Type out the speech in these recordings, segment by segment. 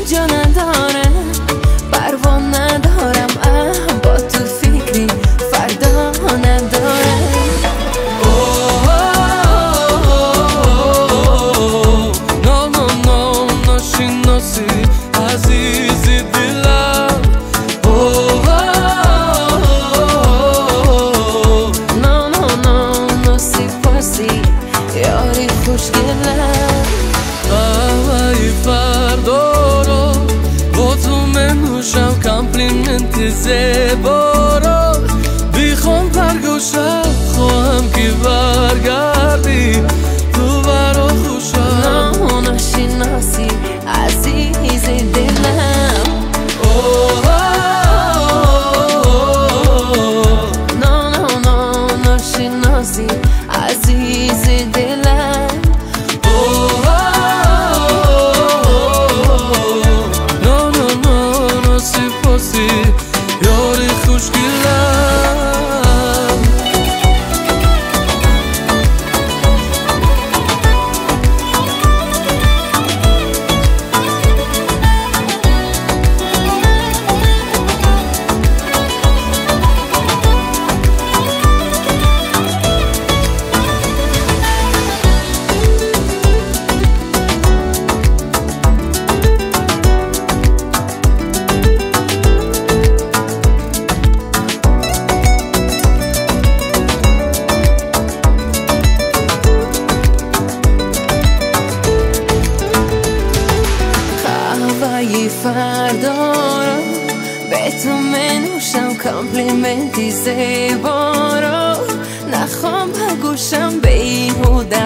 جا نداره، پروا ندارم، با تو فکری فردا نداره. نه نه نه نشناسی عزیز دلم. نه نه نه نسیپاسی یاری خوشگلم. قهوه‌ی فردا رو با تو منوشم، کامپلیمنت زیبا رو بیخوام پرگوشم، خواهم که برگردی تو برا خوشم. نه نشناسی عزیز دلم. نه نه نه نشناسی عزیز دلم. نه نه نه نسیپاسی یاری خوشگلم. قهوه‌ی فردا رو به تو منوشم، کامپلیمنتی زیبا رو نخوام بگوشم، بیهوده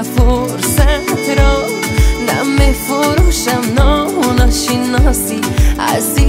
فرصت رو نمیفروشم. نه نشناسی عزیز